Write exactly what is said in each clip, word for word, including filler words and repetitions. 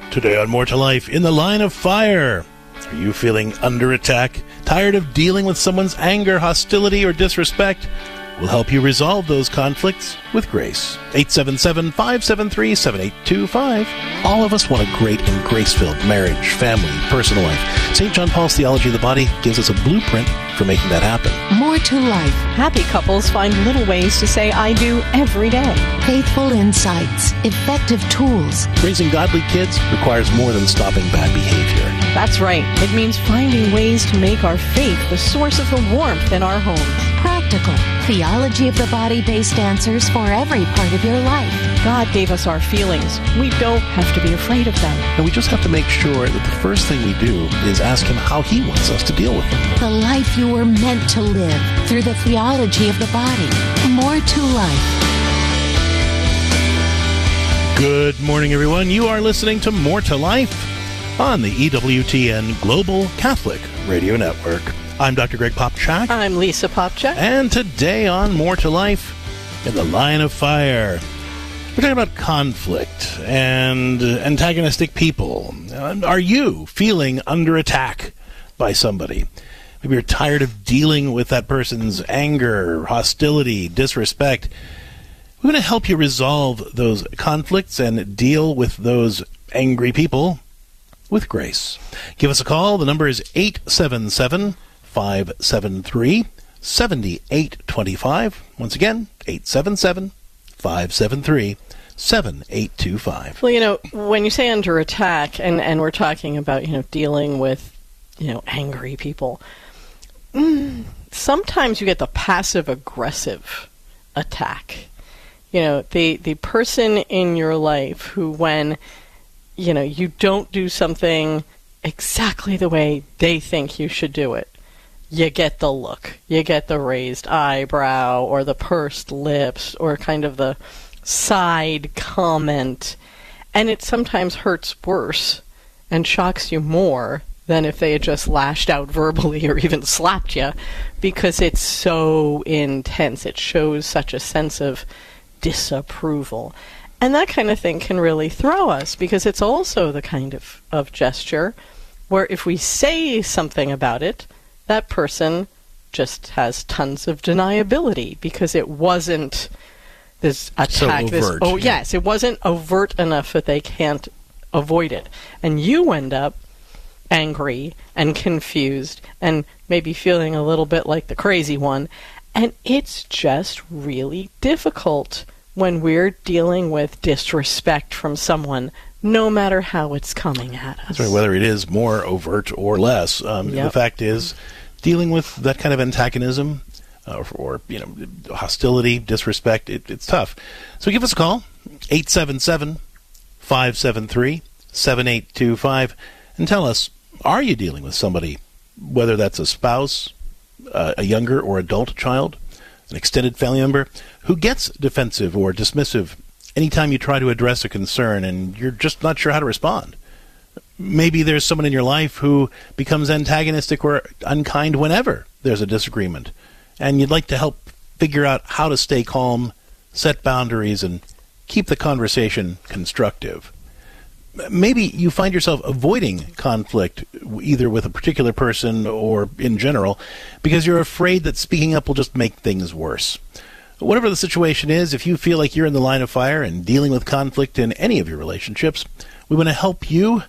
Today on More to Life, in the line of fire. Are you feeling under attack? Tired of dealing with someone's anger, hostility, or disrespect? We'll help you resolve those conflicts with grace. eight seven seven, five seven three, seven eight two five. All of us want a great and grace-filled marriage, family, personal life. Saint John Paul's Theology of the Body gives us a blueprint for making that happen. More to life. Happy couples find little ways to say I do every day. Faithful insights. Effective tools. Raising godly kids requires more than stopping bad behavior. That's right. It means finding ways to make our faith the source of the warmth in our homes. Practical. Theology of the body-based answers for every part of your life. God gave us our feelings. We don't have to be afraid of them. And we just have to make sure that the first thing we do is ask Him how He wants us to deal with them. The life you were meant to live through the theology of the body. More to life. Good morning, everyone. You are listening to More to Life on the E W T N Global Catholic Radio Network. I'm Doctor Greg Popchak. I'm Lisa Popchak. And today on More to Life, in the line of fire, we're talking about conflict and antagonistic people. Are you feeling under attack by somebody? Maybe you're tired of dealing with that person's anger, hostility, disrespect. We're going to help you resolve those conflicts and deal with those angry people with grace. Give us a call. The number is eight seven seven, five seven three, seven eight two five. Once again, eight seven seven, five seven three, seven eight two five. Well, you know, when you say under attack, and, and we're talking about, you know, dealing with, you know, angry people, mm, sometimes you get the passive-aggressive attack. You know, the, the person in your life who, when, you know, you don't do something exactly the way they think you should do it, you get the look, you get the raised eyebrow or the pursed lips or kind of the side comment, and it sometimes hurts worse and shocks you more than if they had just lashed out verbally or even slapped you, because it's so intense. It shows such a sense of disapproval. And that kind of thing can really throw us, because it's also the kind of, of gesture where if we say something about it, that person just has tons of deniability because it wasn't this attack. So this, overt, oh, yeah. yes, it wasn't overt enough that they can't avoid it. And you end up angry and confused and maybe feeling a little bit like the crazy one. And it's just really difficult when we're dealing with disrespect from someone, no matter how it's coming at us. That's right, whether it is more overt or less. Um, Yep. The fact is, dealing with that kind of antagonism uh, or, or you know, hostility, disrespect, it, it's tough. So give us a call, eight seven seven, five seven three, seven eight two five, and tell us, are you dealing with somebody, whether that's a spouse, uh, a younger or adult child, an extended family member, who gets defensive or dismissive anytime you try to address a concern and you're just not sure how to respond? Maybe there's someone in your life who becomes antagonistic or unkind whenever there's a disagreement, and you'd like to help figure out how to stay calm, set boundaries, and keep the conversation constructive. Maybe you find yourself avoiding conflict, either with a particular person or in general, because you're afraid that speaking up will just make things worse. Whatever the situation is, if you feel like you're in the line of fire and dealing with conflict in any of your relationships, we want to help you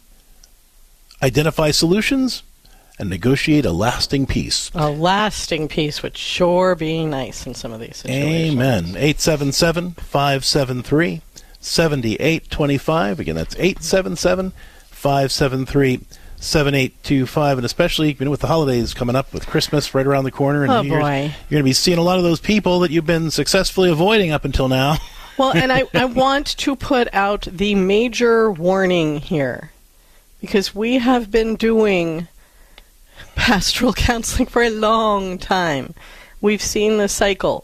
identify solutions and negotiate a lasting peace. A lasting peace would sure be nice in some of these situations. Amen. eight seven seven, five seven three, seven eight two five. Again, that's eight seven seven, five seven three, seven eight two five. And especially, you know, with the holidays coming up, with Christmas right around the corner, and Oh, New Year's, boy. you're going to be seeing a lot of those people that you've been successfully avoiding up until now. Well, and I, I want to put out the major warning here, because we have been doing pastoral counseling for a long time. We've seen the cycle.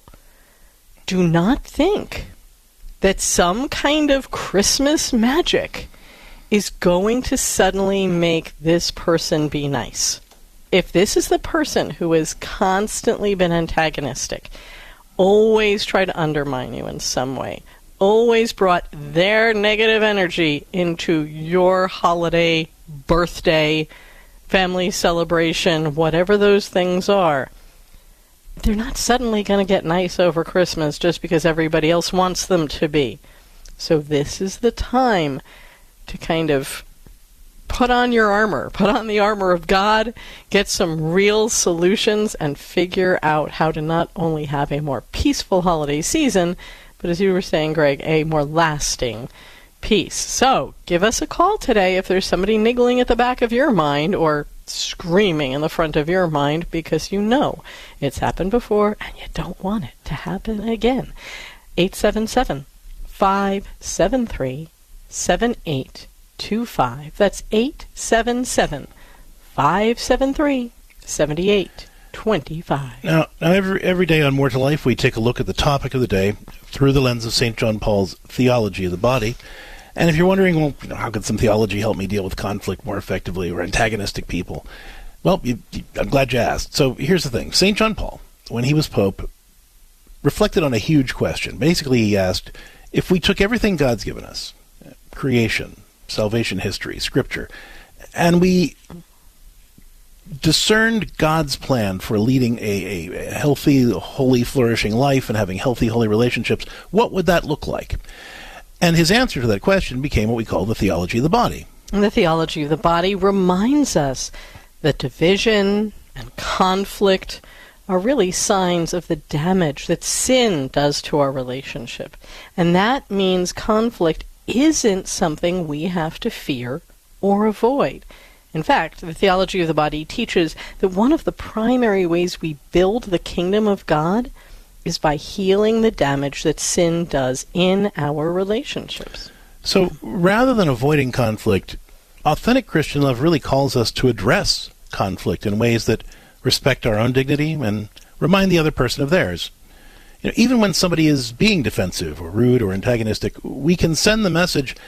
Do not think that some kind of Christmas magic is going to suddenly make this person be nice. If this is the person who has constantly been antagonistic, always try to undermine you in some way, always brought their negative energy into your holiday, birthday, family celebration, whatever those things are, they're not suddenly going to get nice over Christmas just because everybody else wants them to be. So this is the time to kind of put on your armor, put on the armor of God, get some real solutions, and figure out how to not only have a more peaceful holiday season, but as you were saying, Greg, a more lasting peace. So give us a call today if there's somebody niggling at the back of your mind or screaming in the front of your mind because you know it's happened before and you don't want it to happen again. eight seven seven, five seven three, seven eight two five. That's eight seven seven, five seven three, seven eight two five. Now, now every, every day on More to Life, we take a look at the topic of the day through the lens of Saint John Paul's theology of the body. And if you're wondering, well, you know, how could some theology help me deal with conflict more effectively or antagonistic people? Well, you, you, I'm glad you asked. So here's the thing. Saint John Paul, when he was Pope, reflected on a huge question. Basically, he asked, if we took everything God's given us, creation, salvation history, scripture, and we discerned God's plan for leading a, a healthy, holy, flourishing life and having healthy, holy relationships, what would that look like? And his answer to that question became what we call the theology of the body. And the theology of the body reminds us that division and conflict are really signs of the damage that sin does to our relationship. And that means conflict isn't something we have to fear or avoid. In fact, the theology of the body teaches that one of the primary ways we build the kingdom of God is by healing the damage that sin does in our relationships. So rather than avoiding conflict, authentic Christian love really calls us to address conflict in ways that respect our own dignity and remind the other person of theirs. You know, even when somebody is being defensive or rude or antagonistic, we can send the message,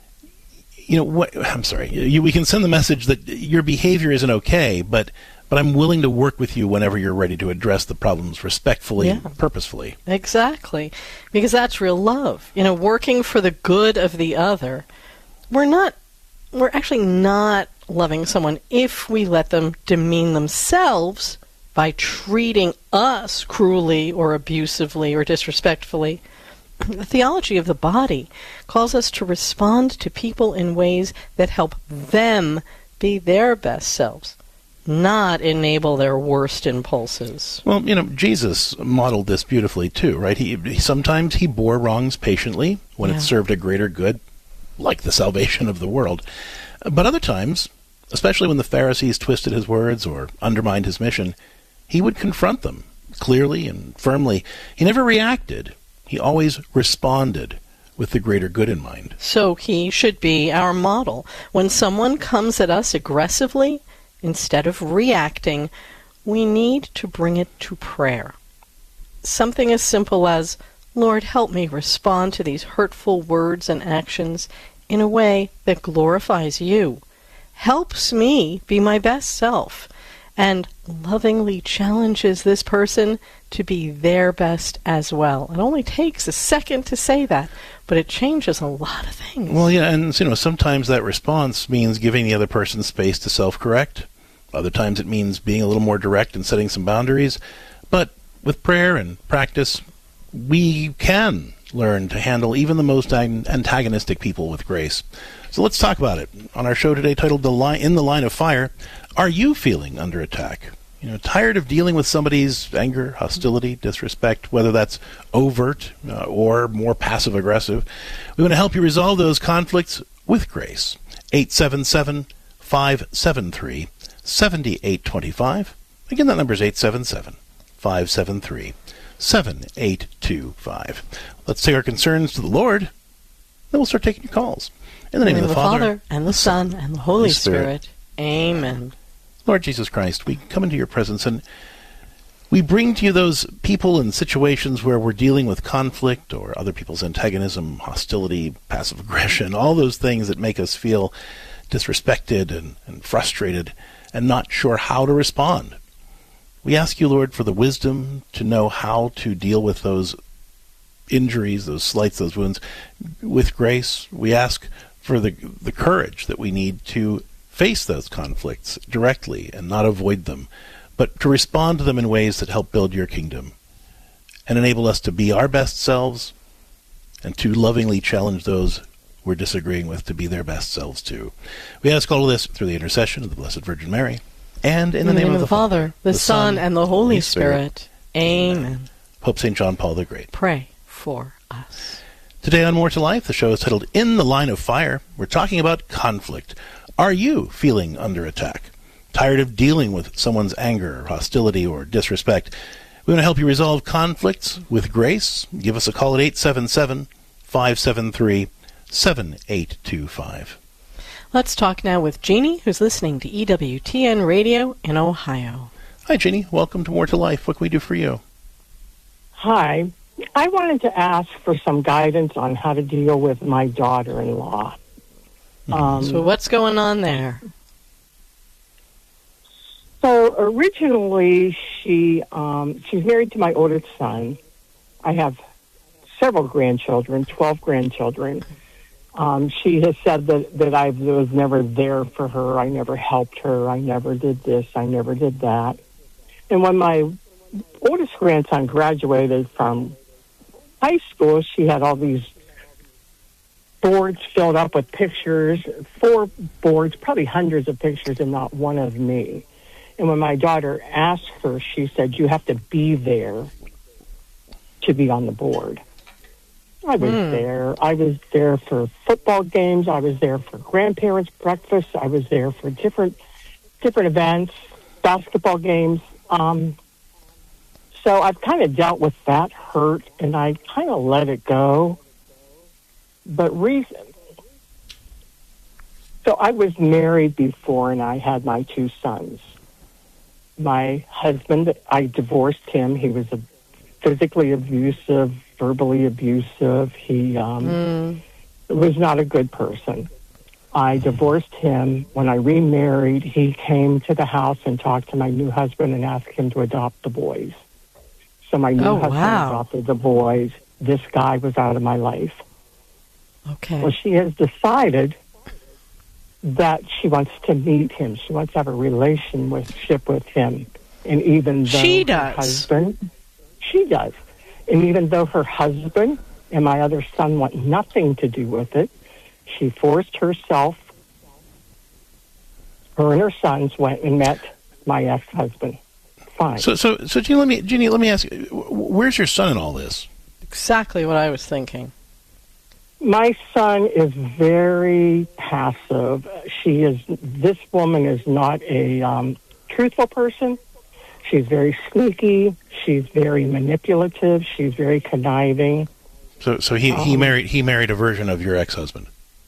you know, what, I'm sorry, you, we can send the message that your behavior isn't okay, but but I'm willing to work with you whenever you're ready to address the problems respectfully Yeah. and purposefully. Exactly. Because that's real love. You know, working for the good of the other. We're not, we're actually not loving someone if we let them demean themselves by treating us cruelly or abusively or disrespectfully. The theology of the body calls us to respond to people in ways that help them be their best selves, not enable their worst impulses. Well, you know, Jesus modeled this beautifully too, right? He, he sometimes he bore wrongs patiently when Yeah. it served a greater good, like the salvation of the world. But other times, especially when the Pharisees twisted his words or undermined his mission, he would confront them clearly and firmly. He never reacted. He always responded with the greater good in mind. So he should be our model. When someone comes at us aggressively, instead of reacting, we need to bring it to prayer. Something as simple as, Lord, help me respond to these hurtful words and actions in a way that glorifies you, helps me be my best self, and lovingly challenges this person to be their best as well. It only takes a second to say that, but it changes a lot of things. Well, yeah, and you know, sometimes that response means giving the other person space to self-correct. Other times it means being a little more direct and setting some boundaries. But with prayer and practice, we can learn to handle even the most antagonistic people with grace. So let's talk about it. On our show today, titled "The Line in the Line of Fire," are you feeling under attack? You know, tired of dealing with somebody's anger, hostility, disrespect, whether that's overt uh, or more passive-aggressive? We want to help you resolve those conflicts with grace. eight seven seven, five seven three, seven eight two five. Again, that number is eight seven seven, five seven three, seven eight two five. Let's take our concerns to the Lord, then we'll start taking your calls. In the name, In of the, Father, and the Son, and the Holy Spirit. Spirit. Amen. Lord Jesus Christ, we come into your presence and we bring to you those people and situations where we're dealing with conflict or other people's antagonism, hostility, passive aggression, all those things that make us feel disrespected and, and frustrated and not sure how to respond. We ask you, Lord, for the wisdom to know how to deal with those injuries, those slights, those wounds, with grace. We ask for the the courage that we need to face those conflicts directly and not avoid them, but to respond to them in ways that help build your kingdom and enable us to be our best selves and to lovingly challenge those we're disagreeing with to be their best selves too. We ask all of this through the intercession of the Blessed Virgin Mary and in, in the, name, name of the Father, the, the Son, and the Holy Spirit. Spirit. Amen. Amen. Pope Saint John Paul the Great, pray for us. Today on More to Life, the show is titled In the Line of Fire. We're talking about conflict. Are you feeling under attack? Tired of dealing with someone's anger, or hostility, or disrespect? We want to help you resolve conflicts with grace. Give us a call at eight seven seven, five seven three, seven eight two five. Let's talk now with Jeannie, who's listening to E W T N Radio in Ohio. Hi, Jeannie. Welcome to More to Life. What can we do for you? Hi. I wanted to ask for some guidance on how to deal with my daughter-in-law. Um, so what's going on there? So originally, she um, she's married to my oldest son. I have several grandchildren, twelve grandchildren. Um, she has said that, that I was never there for her. I never helped her. I never did this. I never did that. And when my oldest grandson graduated from high school, she had all these boards filled up with pictures, four boards, probably hundreds of pictures, and not one of me. And when my daughter asked her, she said, you have to be there to be on the board. I was mm. there. I was there for football games. I was there for grandparents' breakfast. I was there for different different events, basketball games. Um, so I've kind of dealt with that hurt, and I kind of let it go. But reason, so I was married before, and I had my two sons. My husband, I divorced him. He was a physically abusive, verbally abusive. He um, mm. was not a good person. I divorced him. When I remarried, he came to the house and talked to my new husband and asked him to adopt the boys. So my new oh, husband wow. adopted the boys. This guy was out of my life. Okay. Well, she has decided that she wants to meet him. She wants to have a relationship with him. And even though she does. her husband, she does. And even though her husband and my other son want nothing to do with it, she forced herself. Her and her sons went and met my ex-husband. Fine. So, so, so, Jeannie, let me, Jeannie, let me ask you, where's your son in all this? Exactly what I was thinking. My son is very passive. She is. This woman is not a um, truthful person. She's very sneaky. She's very manipulative. She's very conniving. So, so he, um, he married he married a version of your ex-husband.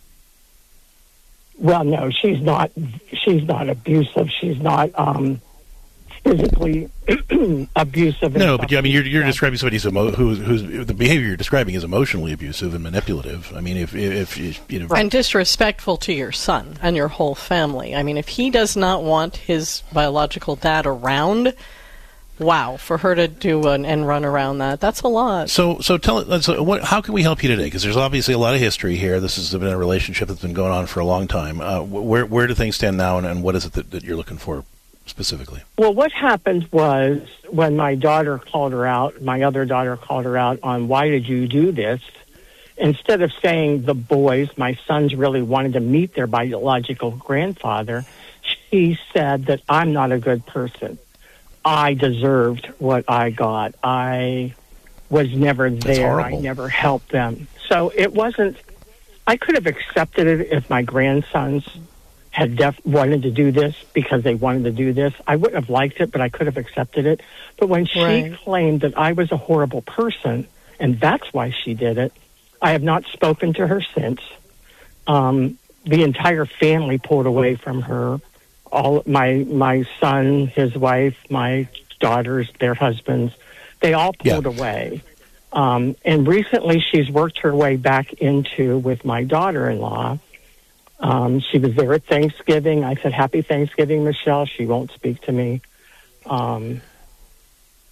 Well, no, she's not. She's not abusive. She's not um, physically abusive. No, but I mean, you're you're yeah. describing somebody who's, emo- who's who's the behavior you're describing is emotionally abusive and manipulative. I mean, if if, if you know, and disrespectful to your son and your whole family. I mean, if he does not want his biological dad around, wow, for her to do an end run around that, that's a lot. So, so tell us, so what, how can we help you today? Because there's obviously a lot of history here. This has been a relationship that's been going on for a long time. Uh, where where do things stand now, and, and what is it that, that you're looking for specifically? Well, what happened was when my daughter called her out, my other daughter called her out on why did you do this? Instead of saying the boys, my sons really wanted to meet their biological grandfather, she said that I'm not a good person. I deserved what I got. I was never there. I never helped them. So it wasn't, I could have accepted it if my grandsons had def- wanted to do this because they wanted to do this. I wouldn't have liked it, but I could have accepted it. But when she right. claimed that I was a horrible person, and that's why she did it, I have not spoken to her since. Um, the entire family pulled away from her. All my my son, his wife, my daughters, their husbands, they all pulled yeah. away. Um, and recently she's worked her way back into with my daughter-in-law. Um, she was there at Thanksgiving. I said, Happy Thanksgiving, Michelle. She won't speak to me. Um,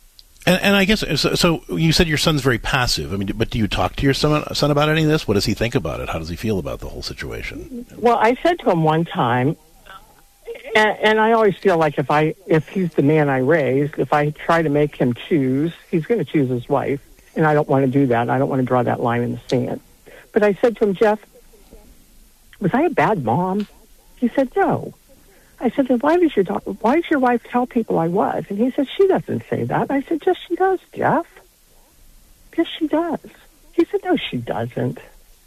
And, and I guess, so, so you said your son's very passive. I mean, but do you talk to your son, son about any of this? What does he think about it? How does he feel about the whole situation? Well, I said to him one time, and, and I always feel like if I if he's the man I raised, if I try to make him choose, he's going to choose his wife, and I don't want to do that. I don't want to draw that line in the sand. But I said to him, Jeff, was I a bad mom? He said, no. I said, then why does your da- why does your wife tell people I was? And he said, she doesn't say that. I said, yes, she does, Jeff. Yes, she does. He said, no, she doesn't.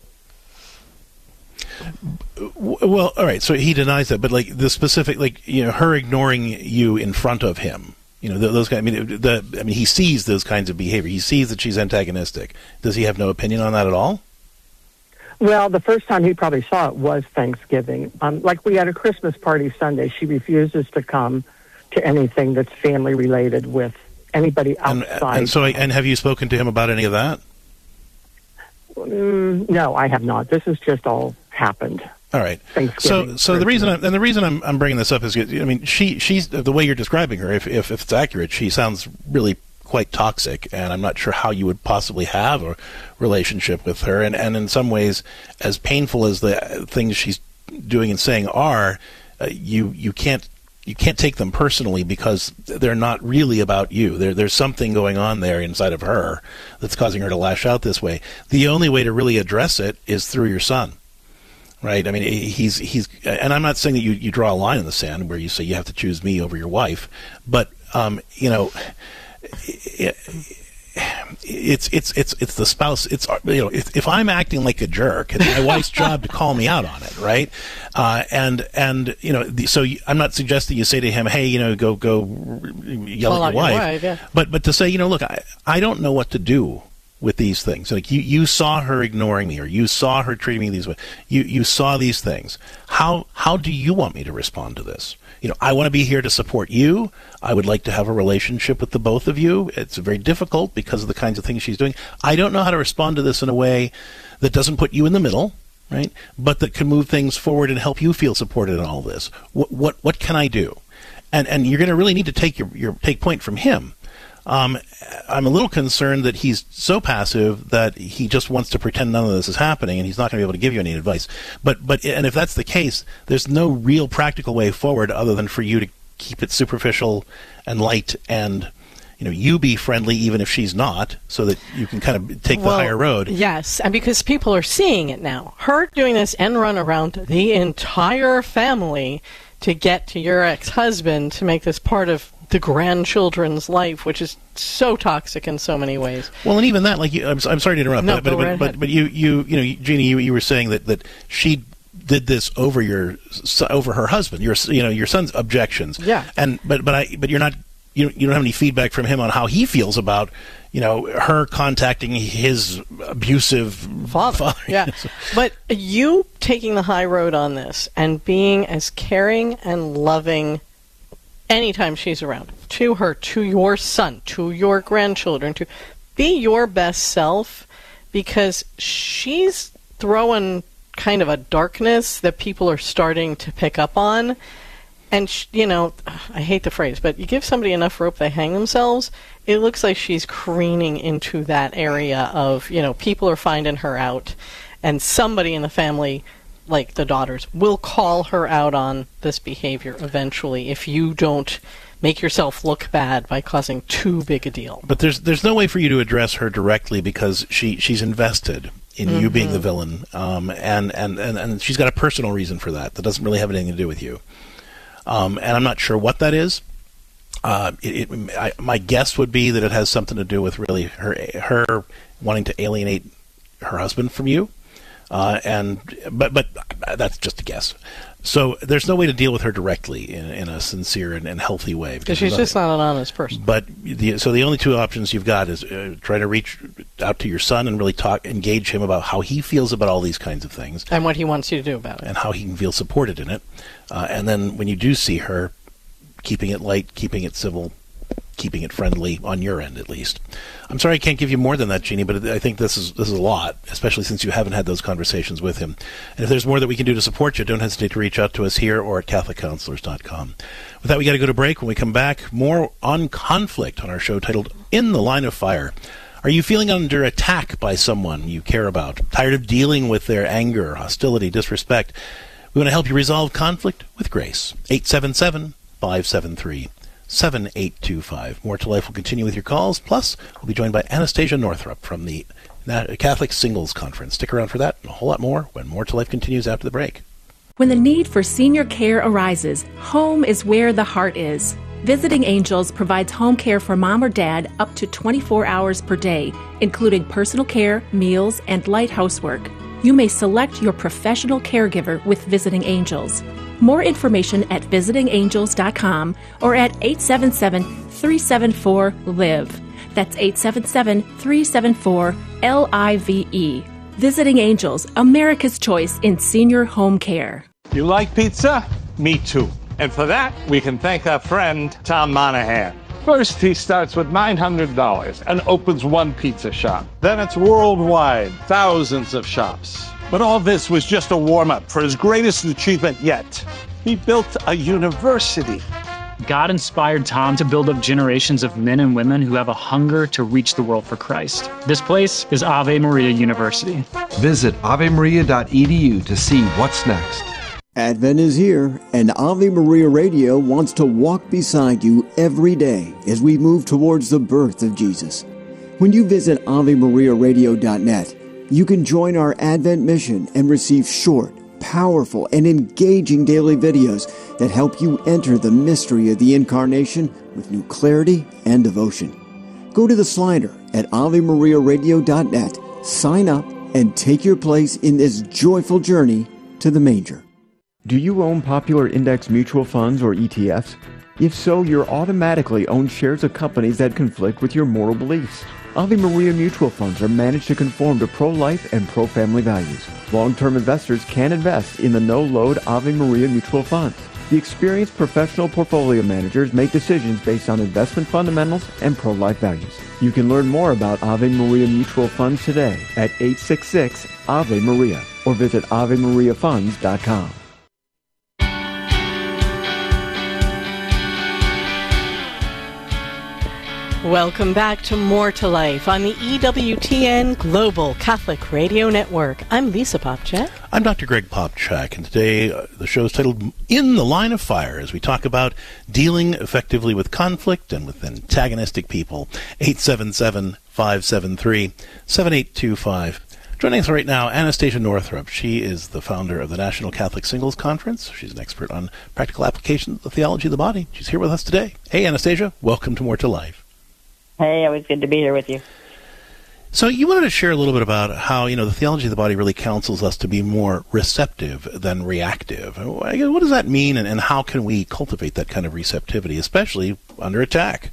Well, all right, so he denies that, but like the specific, like, you know, her ignoring you in front of him, you know, those kind. I mean, the, I mean, he sees those kinds of behavior. He sees that she's antagonistic. Does he have no opinion on that at all? Well, the first time he probably saw it was Thanksgiving. Um, like we had a Christmas party Sunday. She refuses to come to anything that's family related with anybody outside. And, and so, and have you spoken to him about any of that? Mm, no, I have not. This has just all happened. All right. So, so the reason I'm, and the reason I'm, I'm bringing this up is, I mean, she, she's the way you're describing her. If, if, if it's accurate, she sounds really quite toxic, and I'm not sure how you would possibly have a relationship with her. And, and in some ways, as painful as the things she's doing and saying are, uh, you you can't you can't take them personally because they're not really about you. There, there's something going on there inside of her that's causing her to lash out this way. The only way to really address it is through your son. Right. I mean, he's he's, and I'm not saying that you, you draw a line in the sand where you say you have to choose me over your wife, but um, you know, it, it's it's it's it's the spouse. It's, you know, if, if I'm acting like a jerk, it's my wife's job to call me out on it, right? Uh, and and you know, the, so you, I'm not suggesting you say to him, hey, you know, go go yell call at your wife, your wife yeah. but but to say, you know, look, I I don't know what to do with these things. Like you, you saw her ignoring me, or you saw her treating me these ways. You you saw these things. How how do you want me to respond to this? You know, I want to be here to support you. I would like to have a relationship with the both of you. It's very difficult because of the kinds of things she's doing. I don't know how to respond to this in a way that doesn't put you in the middle, right? But that can move things forward and help you feel supported in all this. What what what can I do? And and you're going to really need to take your, your take point from him. Um, I'm a little concerned that he's so passive that he just wants to pretend none of this is happening, and he's not going to be able to give you any advice. But, but, and if that's the case, there's no real practical way forward other than for you to keep it superficial and light, and you know, you be friendly even if she's not, so that you can kind of take well, the higher road. Yes, and because people are seeing it now. Her doing this end run around the entire family to get to your ex-husband to make this part of the grandchildren's life, which is so toxic in so many ways. Well, and even that, like, you, I'm, I'm sorry to interrupt, no, but, but, but, but but you you you know, Jeannie, you, you were saying that, that she did this over your over her husband, your you know your son's objections. Yeah. And but but I but you're not you you don't have any feedback from him on how he feels about, you know, her contacting his abusive father. father. Yeah. But you taking the high road on this and being as caring and loving anytime she's around, to her, to your son, to your grandchildren, to be your best self, because she's throwing kind of a darkness that people are starting to pick up on. And, sh- you know, I hate the phrase, but you give somebody enough rope, they hang themselves. It looks like she's careening into that area of, you know, people are finding her out, and somebody in the family, like the daughters, will call her out on this behavior eventually if you don't make yourself look bad by causing too big a deal. But there's there's no way for you to address her directly because she, she's invested in mm-hmm. you being the villain, um, and, and, and, and she's got a personal reason for that that doesn't really have anything to do with you. Um, and I'm not sure what that is. Uh, it, it, I, my guess would be that it has something to do with really her her wanting to alienate her husband from you. Uh, and but but that's just a guess. So there's no way to deal with her directly in, in a sincere and, and healthy way because she's just not an honest person. But the, so the only two options you've got is uh, try to reach out to your son and really talk, engage him about how he feels about all these kinds of things and what he wants you to do about it, and how he can feel supported in it. Uh, and then when you do see her, keeping it light, keeping it civil, keeping it friendly on your end, at least. I'm sorry I can't give you more than that, Jeannie, but I think this is this is a lot, especially since you haven't had those conversations with him. And if there's more that we can do to support you, don't hesitate to reach out to us here or at Catholic Counselors dot com. With that, we got to go to break. When we come back, more on conflict on our show titled In the Line of Fire. Are you feeling under attack by someone you care about? Tired of dealing with their anger, hostility, disrespect? We want to help you resolve conflict with grace. eight seven seven, five seven three, seven eight two five. More to Life will continue with your calls. Plus, we'll be joined by Anastasia Northrup from the Catholic Singles Conference. Stick around for that and a whole lot more when More to Life continues after the break. When the need for senior care arises, home is where the heart is. Visiting Angels provides home care for mom or dad up to twenty-four hours per day, including personal care, meals, and light housework. You may select your professional caregiver with Visiting Angels. More information at visiting angels dot com or at eight seven seven, three seven four, L I V E. That's eight seven seven, three seven four, L I V E. Visiting Angels, America's choice in senior home care. You like pizza? Me too. And for that, we can thank our friend, Tom Monahan. First, he starts with nine hundred dollars and opens one pizza shop. Then it's worldwide, thousands of shops. But all this was just a warm-up for his greatest achievement yet. He built a university. God inspired Tom to build up generations of men and women who have a hunger to reach the world for Christ. This place is Ave Maria University. Visit ave maria dot e d u to see what's next. Advent is here, and Ave Maria Radio wants to walk beside you every day as we move towards the birth of Jesus. When you visit ave maria radio dot net, you can join our Advent mission and receive short, powerful, and engaging daily videos that help you enter the mystery of the Incarnation with new clarity and devotion. Go to the slider at ave maria radio dot net, sign up, and take your place in this joyful journey to the manger. Do you own popular index mutual funds or E T Fs? If so, you're automatically owned shares of companies that conflict with your moral beliefs. Ave Maria mutual funds are managed to conform to pro-life and pro-family values. Long-term investors can invest in the no-load Ave Maria mutual funds. The experienced professional portfolio managers make decisions based on investment fundamentals and pro-life values. You can learn more about Ave Maria mutual funds today at eight six six, A V E Maria or visit ave maria funds dot com. Welcome back to More to Life on the E W T N Global Catholic Radio Network. I'm Lisa Popcak. I'm Doctor Greg Popcak, and today uh, the show is titled In the Line of Fire, as we talk about dealing effectively with conflict and with antagonistic people. eight seven seven, five seven three, seven eight two five. Joining us right now, Anastasia Northrup. She is the founder of the National Catholic Singles Conference. She's an expert on practical applications of the theology of the body. She's here with us today. Hey, Anastasia, welcome to More to Life. Hey, always good to be here with you. So you wanted to share a little bit about how, you know, the theology of the body really counsels us to be more receptive than reactive. What does that mean, and, and how can we cultivate that kind of receptivity, especially under attack?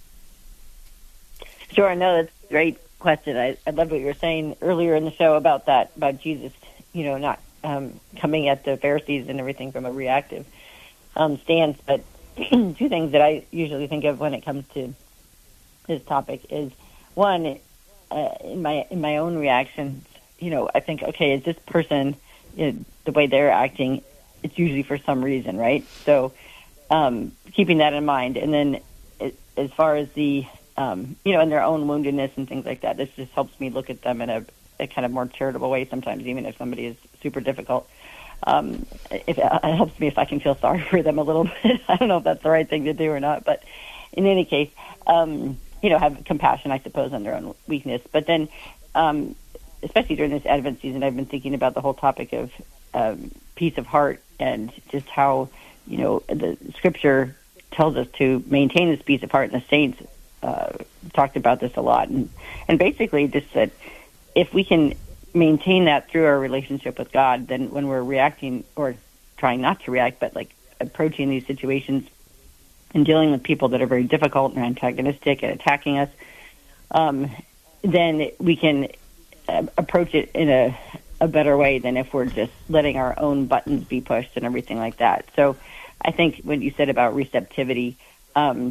Sure, no, that's a great question. I, I loved what you were saying earlier in the show about that, about Jesus, you know, not um, coming at the Pharisees and everything from a reactive um, stance. But two things that I usually think of when it comes to this topic is, one, uh, in my in my own reactions, you know, I think, okay, is this person, you know, the way they're acting, it's usually for some reason, right? So um, keeping that in mind. And then it, as far as the, um, you know, in their own woundedness and things like that, this just helps me look at them in a, a kind of more charitable way sometimes, even if somebody is super difficult. Um, if, it helps me if I can feel sorry for them a little bit. I don't know if that's the right thing to do or not, but in any case, um, you know, have compassion, I suppose, on their own weakness. But then, um, especially during this Advent season, I've been thinking about the whole topic of um, peace of heart and just how, you know, the Scripture tells us to maintain this peace of heart, and the saints uh, talked about this a lot. And, and basically just said, if we can maintain that through our relationship with God, then when we're reacting, or trying not to react, but like approaching these situations and dealing with people that are very difficult and antagonistic and attacking us, um, then we can uh, approach it in a, a better way than if we're just letting our own buttons be pushed and everything like that. So I think when you said about receptivity, um,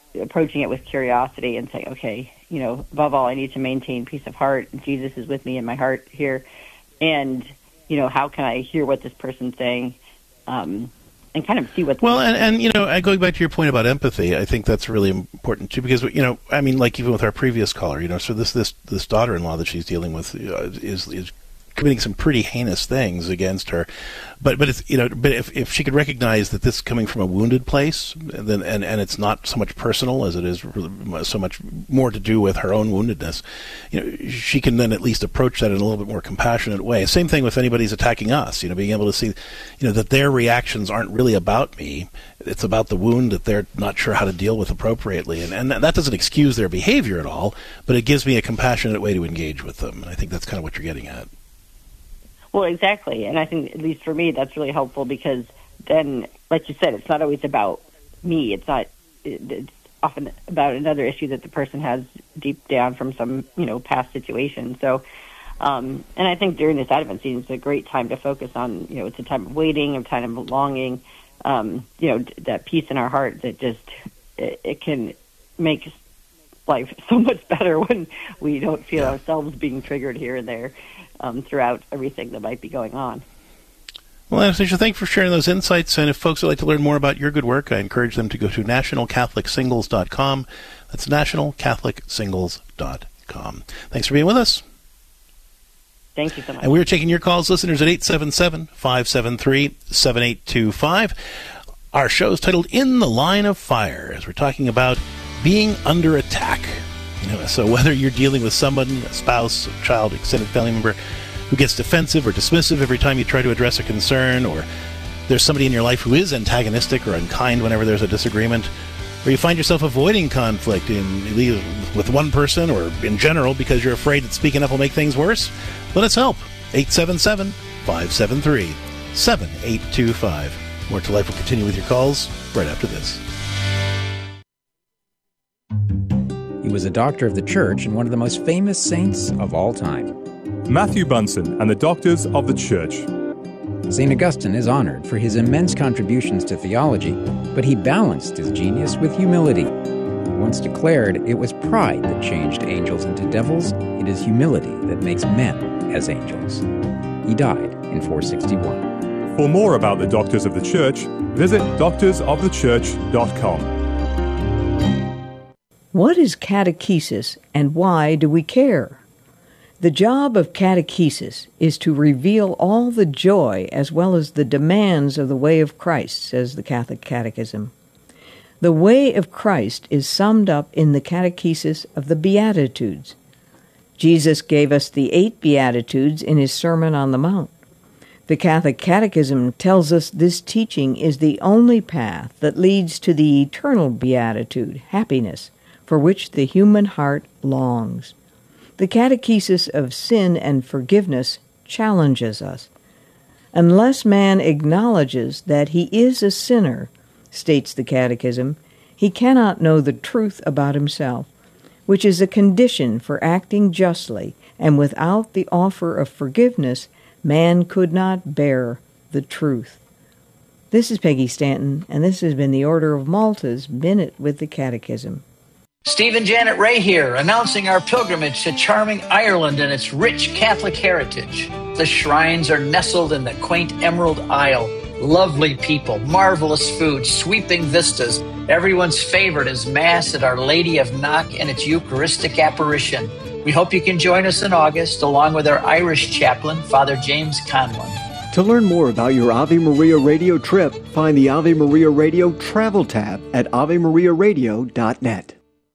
approaching it with curiosity and saying, okay, you know, above all, I need to maintain peace of heart. Jesus is with me in my heart here. And, you know, how can I hear what this person's saying um, and kind of see what's... Well, and, and, you know, going back to your point about empathy, I think that's really important, too, because, you know, I mean, like even with our previous caller, you know, so this this, this daughter-in-law that she's dealing with uh, is is committing some pretty heinous things against her, but but it's you know but if, if she could recognize that this is coming from a wounded place, then and, and it's not so much personal as it is so much more to do with her own woundedness, you know, she can then at least approach that in a little bit more compassionate way. Same thing with anybody's attacking us, you know, being able to see, you know, that their reactions aren't really about me. It's about the wound that they're not sure how to deal with appropriately, and and that doesn't excuse their behavior at all, but it gives me a compassionate way to engage with them, and I think that's kind of what you're getting at. Well, exactly. And I think, at least for me, that's really helpful because then, like you said, it's not always about me. It's not, it's often about another issue that the person has deep down from some, you know, past situation. So, um, and I think during this Advent season, it's a great time to focus on, you know, it's a time of waiting, a time of longing, um, you know, that peace in our heart that just, it, it can make life so much better when we don't feel yeah. ourselves being triggered here and there. Um, throughout everything that might be going on. Well, Anastasia, thank you for sharing those insights. And if folks would like to learn more about your good work, I encourage them to go to national catholic singles dot com. That's national catholic singles dot com. Thanks for being with us. Thank you so much. And we're taking your calls, listeners, at eight seven seven, five seven three, seven eight two five. Our show is titled In the Line of Fire, as we're talking about being under attack. You know, so whether you're dealing with someone, a spouse, a child, extended family member, who gets defensive or dismissive every time you try to address a concern, or there's somebody in your life who is antagonistic or unkind whenever there's a disagreement, or you find yourself avoiding conflict in with one person or in general because you're afraid that speaking up will make things worse, let us help. eight seven seven, five seven three, seven eight two five. More to Life will continue with your calls right after this. He was a doctor of the church and one of the most famous saints of all time. Matthew Bunson and the Doctors of the Church. Saint Augustine is honored for his immense contributions to theology, but he balanced his genius with humility. He once declared, "It was pride that changed angels into devils. It is humility that makes men as angels." He died in four sixty-one. For more about the Doctors of the Church, visit doctors of the church dot com. What is catechesis and why do we care? The job of catechesis is to reveal all the joy as well as the demands of the way of Christ, says the Catholic Catechism. The way of Christ is summed up in the catechesis of the Beatitudes. Jesus gave us the eight Beatitudes in his Sermon on the Mount. The Catholic Catechism tells us this teaching is the only path that leads to the eternal beatitude, happiness, for which the human heart longs. The catechesis of sin and forgiveness challenges us. Unless man acknowledges that he is a sinner, states the Catechism, he cannot know the truth about himself, which is a condition for acting justly, and without the offer of forgiveness, man could not bear the truth. This is Peggy Stanton, and this has been the Order of Malta's Minute with the Catechism. Steve and Janet Ray here, announcing our pilgrimage to charming Ireland and its rich Catholic heritage. The shrines are nestled in the quaint Emerald Isle. Lovely people, marvelous food, sweeping vistas. Everyone's favorite is Mass at Our Lady of Knock and its Eucharistic apparition. We hope you can join us in August, along with our Irish chaplain, Father James Conlon. To learn more about your Ave Maria Radio trip, find the Ave Maria Radio Travel tab at ave maria radio dot net.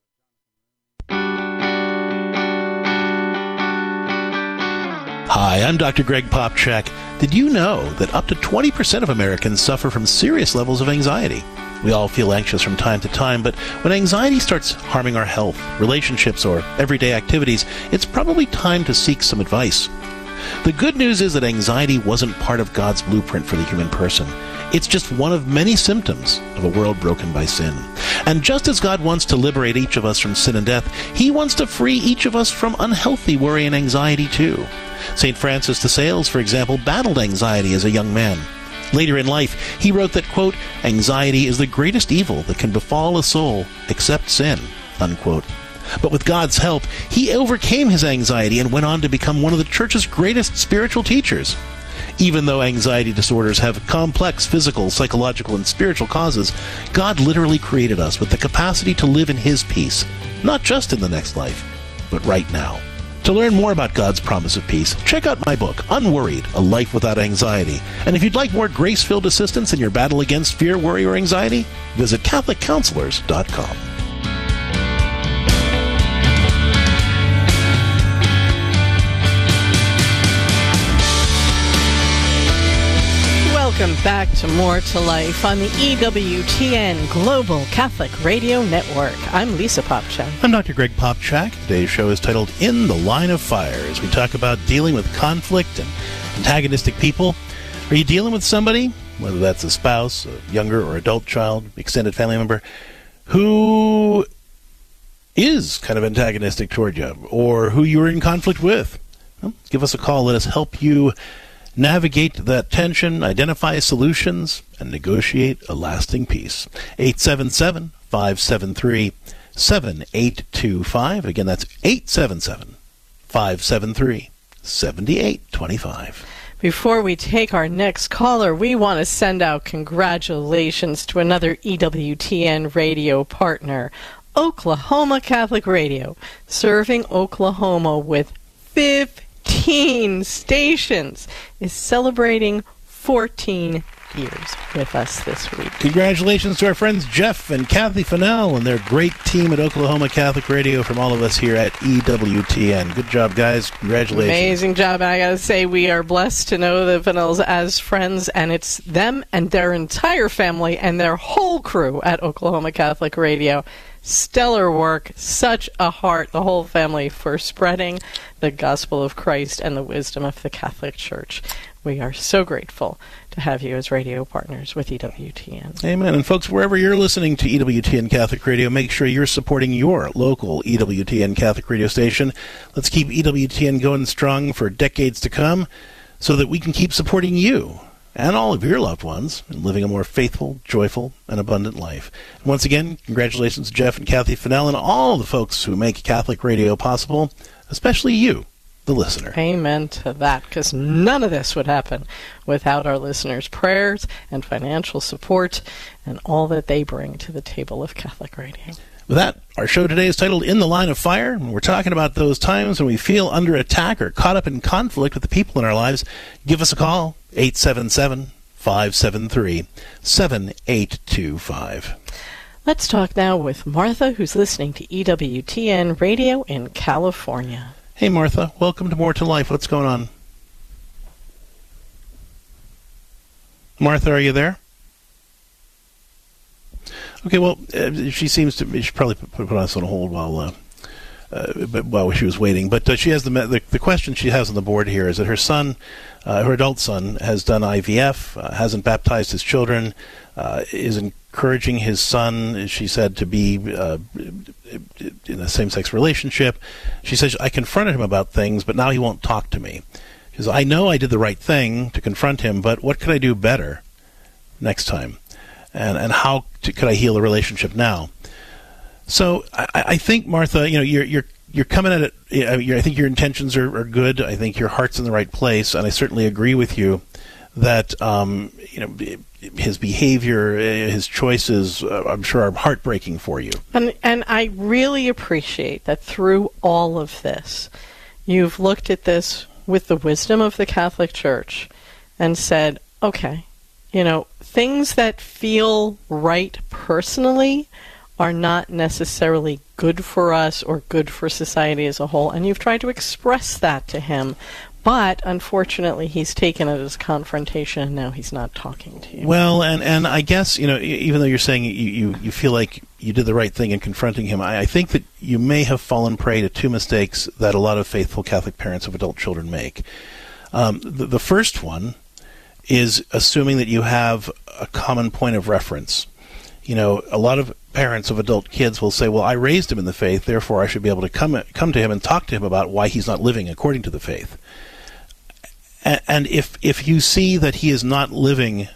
Hi, I'm Doctor Greg Popchak. Did you know that up to twenty percent of Americans suffer from serious levels of anxiety? We all feel anxious from time to time, but when anxiety starts harming our health, relationships, or everyday activities, it's probably time to seek some advice. The good news is that anxiety wasn't part of God's blueprint for the human person. It's just one of many symptoms of a world broken by sin. And just as God wants to liberate each of us from sin and death, He wants to free each of us from unhealthy worry and anxiety too. Saint Francis de Sales, for example, battled anxiety as a young man. Later in life, he wrote that, quote, anxiety is the greatest evil that can befall a soul except sin, unquote. But with God's help, he overcame his anxiety and went on to become one of the church's greatest spiritual teachers. Even though anxiety disorders have complex physical, psychological, and spiritual causes, God literally created us with the capacity to live in his peace, not just in the next life, but right now. To learn more about God's promise of peace, check out my book, Unworried, A Life Without Anxiety. And if you'd like more grace-filled assistance in your battle against fear, worry, or anxiety, visit Catholic Counselors dot com. Welcome back to More to Life on the E W T N Global Catholic Radio Network. I'm Lisa Popchak. I'm Doctor Greg Popchak. Today's show is titled In the Line of Fire, as we talk about dealing with conflict and antagonistic people. Are you dealing with somebody, whether that's a spouse, a younger or adult child, extended family member, who is kind of antagonistic toward you, or who you're in conflict with? Well, give us a call. Let us help you navigate that tension, identify solutions, and negotiate a lasting peace. eight seven seven, five seven three, seven eight two five. Again, that's eight seven seven, five seven three, seven eight two five. Before we take our next caller, we want to send out congratulations to another E W T N radio partner, Oklahoma Catholic Radio, serving Oklahoma with fifteen stations, is celebrating fourteen years with us this week. Congratulations to our friends Jeff and Kathy Fennell and their great team at Oklahoma Catholic Radio from all of us here at E W T N. Good job, guys. Congratulations. Amazing job. And I got to say, we are blessed to know the Fennells as friends, and it's them and their entire family and their whole crew at Oklahoma Catholic Radio. Stellar work, such a heart, the whole family, for spreading the gospel of Christ and the wisdom of the Catholic Church. We are so grateful to have you as radio partners with E W T N. Amen. And folks, wherever you're listening to E W T N Catholic Radio, make sure you're supporting your local E W T N Catholic radio station. Let's keep E W T N going strong for decades to come so that we can keep supporting you and all of your loved ones in living a more faithful, joyful, and abundant life. And once again, congratulations to Jeff and Kathy Fennell and all the folks who make Catholic radio possible, especially you, the listener. Amen to that, because none of this would happen without our listeners' prayers and financial support and all that they bring to the table of Catholic radio. With that, our show today is titled In the Line of Fire, and we're talking about those times when we feel under attack or caught up in conflict with the people in our lives. Give us a call, eight seven seven, five seven three, seven eight two five. Let's talk now with Martha, who's listening to E W T N Radio in California. Hey, Martha. Welcome to More to Life. What's going on? Martha, are you there? Okay, well, uh, she seems to be, she probably put, put us on hold while uh, uh, while she was waiting. But uh, she has the, the the question she has on the board here is that her son, uh, her adult son, has done I V F, uh, hasn't baptized his children, uh, is encouraging his son, she said, to be uh, in a same-sex relationship. She says, I confronted him about things, but now he won't talk to me. She says, I know I did the right thing to confront him, but what could I do better next time? And and how to, could I heal the relationship now? So I, I think, Martha, you know, you're you're you're coming at it. You're, I think your intentions are, are good. I think your heart's in the right place, and I certainly agree with you that um, you know his behavior, his choices, uh, I'm sure, are heartbreaking for you. And and I really appreciate that through all of this, you've looked at this with the wisdom of the Catholic Church and said, okay, you know, things that feel right personally are not necessarily good for us or good for society as a whole. And you've tried to express that to him. But, unfortunately, he's taken it as confrontation, and now he's not talking to you. Well, and, and I guess, you know, even though you're saying you, you, you feel like you did the right thing in confronting him, I, I think that you may have fallen prey to two mistakes that a lot of faithful Catholic parents of adult children make. Um, the, the first one is assuming that you have a common point of reference. You know, a lot of parents of adult kids will say, well, I raised him in the faith, therefore I should be able to come come to him and talk to him about why he's not living according to the faith. And, and if if you see that he is not living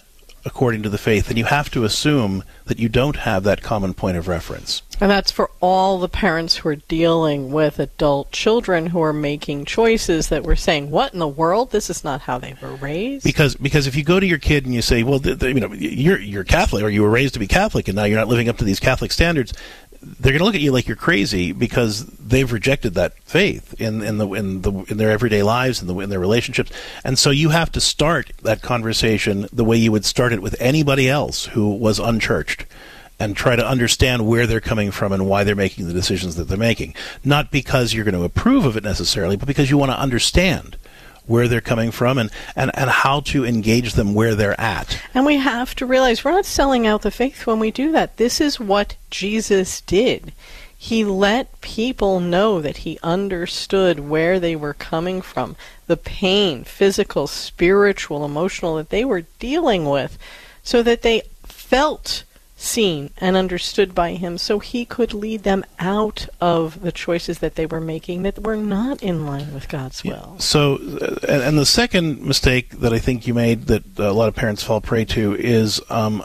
according to the faith, then you have to assume that you don't have that common point of reference. And that's for all the parents who are dealing with adult children who are making choices that we're saying, what in the world? This is not how they were raised. Because because if you go to your kid and you say, well, th- th- you know, you're you're Catholic, or you were raised to be Catholic, and now you're not living up to these Catholic standards, they're going to look at you like you're crazy because they've rejected that faith in in the in the in their everyday lives and the in their relationships. And so you have to start that conversation the way you would start it with anybody else who was unchurched, and try to understand where they're coming from and why they're making the decisions that they're making. Not because you're going to approve of it necessarily, but because you want to understand where they're coming from and, and, and how to engage them where they're at. And we have to realize we're not selling out the faith when we do that. This is what Jesus did. He let people know that he understood where they were coming from, the pain, physical, spiritual, emotional, that they were dealing with, so that they felt seen and understood by him, so he could lead them out of the choices that they were making that were not in line with God's will. Yeah. So, uh, and, and the second mistake that I think you made that a lot of parents fall prey to is um,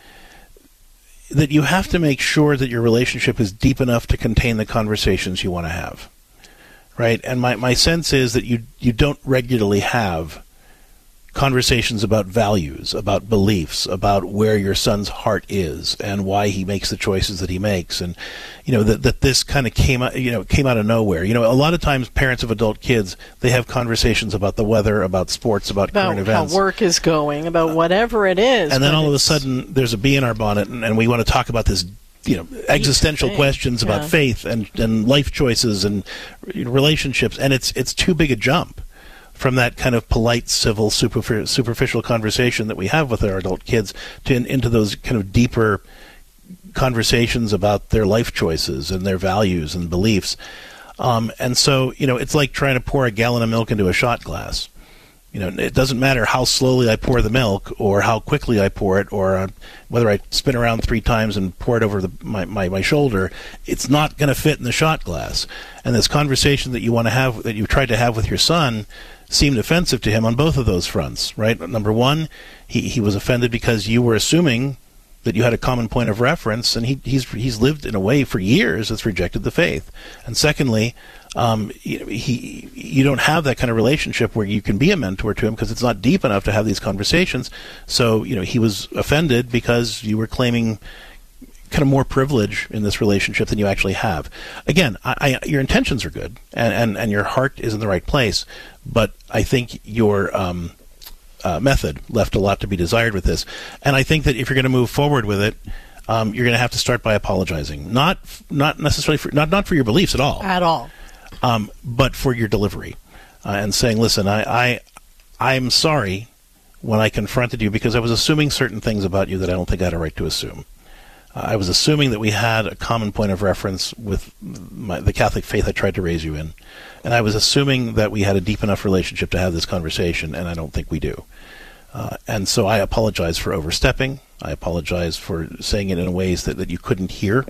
that you have to make sure that your relationship is deep enough to contain the conversations you want to have, right? And my, my sense is that you you don't regularly have conversations about values, about beliefs, about where your son's heart is and why he makes the choices that he makes, and you know that that this kind of came out, you know, came out of nowhere. You know, a lot of times parents of adult kids, they have conversations about the weather, about sports, about, about current events, how work is going, about whatever it is. And then all of a sudden, there's a bee in our bonnet, and, and we want to talk about this, you know, existential questions about yeah. faith and and life choices and relationships, and it's it's too big a jump from that kind of polite, civil, superf- superficial conversation that we have with our adult kids to in, into those kind of deeper conversations about their life choices and their values and beliefs. Um, and so, you know, it's like trying to pour a gallon of milk into a shot glass. You know, it doesn't matter how slowly I pour the milk or how quickly I pour it, or uh, whether I spin around three times and pour it over the, my, my, my shoulder, it's not going to fit in the shot glass. And this conversation that you want to have, that you tried to have with your son, seemed offensive to him on both of those fronts, right? Number one, he, he was offended because you were assuming that you had a common point of reference, and he, he's he's lived in a way for years that's rejected the faith. And secondly, um, he, he you don't have that kind of relationship where you can be a mentor to him because it's not deep enough to have these conversations. So, you know, he was offended because you were claiming kind of more privilege in this relationship than you actually have. Again, I, I, your intentions are good, and, and, and your heart is in the right place, but I think your um, uh, method left a lot to be desired with this. And I think that if you're going to move forward with it, um, you're going to have to start by apologizing, not not necessarily for, not not for your beliefs at all, at all, um, but for your delivery, uh, and saying, "Listen, I, I I'm sorry when I confronted you because I was assuming certain things about you that I don't think I had a right to assume. Uh, I was assuming that we had a common point of reference with my, the Catholic faith I tried to raise you in. And I was assuming that we had a deep enough relationship to have this conversation, and I don't think we do. Uh, and so I apologize for overstepping. I apologize for saying it in ways that, that you couldn't hear.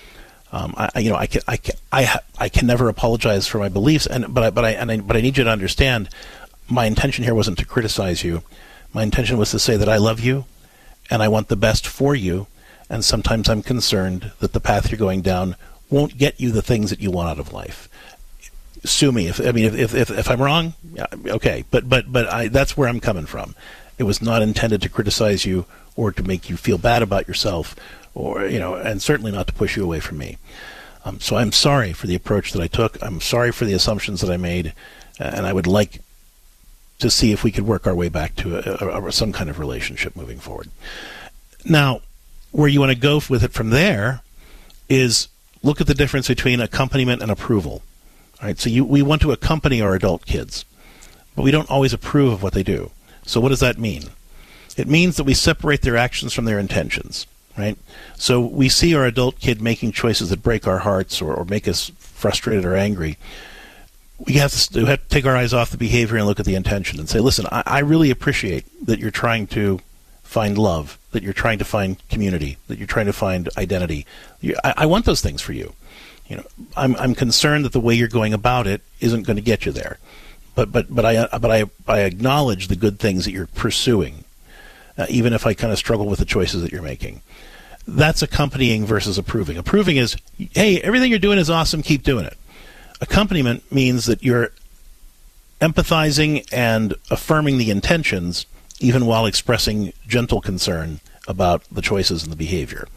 Um, I, you know, I can, I can, I, ha- I can never apologize for my beliefs, and but I, but I, and I, but I need you to understand, my intention here wasn't to criticize you. My intention was to say that I love you, and I want the best for you. And sometimes I'm concerned that the path you're going down won't get you the things that you want out of life. Sue me if I mean if if, if I'm wrong, okay. But but but I, that's where I'm coming from. It was not intended to criticize you or to make you feel bad about yourself, or you know, and certainly not to push you away from me. Um, so I'm sorry for the approach that I took. I'm sorry for the assumptions that I made, and I would like to see if we could work our way back to a, a, a, some kind of relationship moving forward. Now, where you want to go with it from there is look at the difference between accompaniment and approval. All right, so you, we want to accompany our adult kids, but we don't always approve of what they do. So what does that mean? It means that we separate their actions from their intentions, right? So we see our adult kid making choices that break our hearts or, or make us frustrated or angry. We have, to, we have to take our eyes off the behavior and look at the intention and say, listen, I, I really appreciate that you're trying to find love, that you're trying to find community, that you're trying to find identity. You, I, I want those things for you. You know, I'm I'm concerned that the way you're going about it isn't going to get you there. But but but I but I I acknowledge the good things that you're pursuing, uh, even if I kind of struggle with the choices that you're making. That's accompanying versus approving. Approving is, hey, everything you're doing is awesome, keep doing it. Accompaniment means that you're empathizing and affirming the intentions, even while expressing gentle concern about the choices and the behavior.